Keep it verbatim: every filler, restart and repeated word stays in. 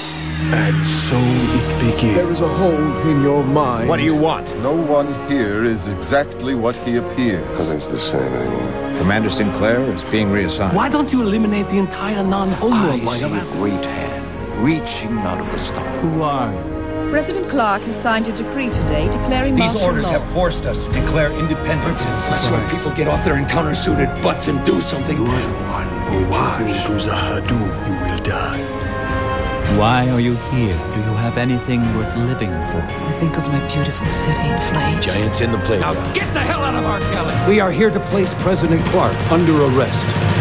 And so it begins. There is a hole in your mind. What do you want? No one here is exactly what he appears. Nothing's the same anymore. Commander Sinclair is being reassigned. Why don't you eliminate the entire non-homo? I see a great hand reaching out of the stars. Who are you? President Clark has signed a decree today declaring These martial orders law. have forced us to declare independence. That's when people get off their encounter-suited butts and do something. You are the one who walk into Zahadu, you will die. Why are you here? Do you have anything worth living for? I think of my beautiful city in flames. Giants in the playground. Now get the hell out of our galaxy! We are here to place President Clark under arrest.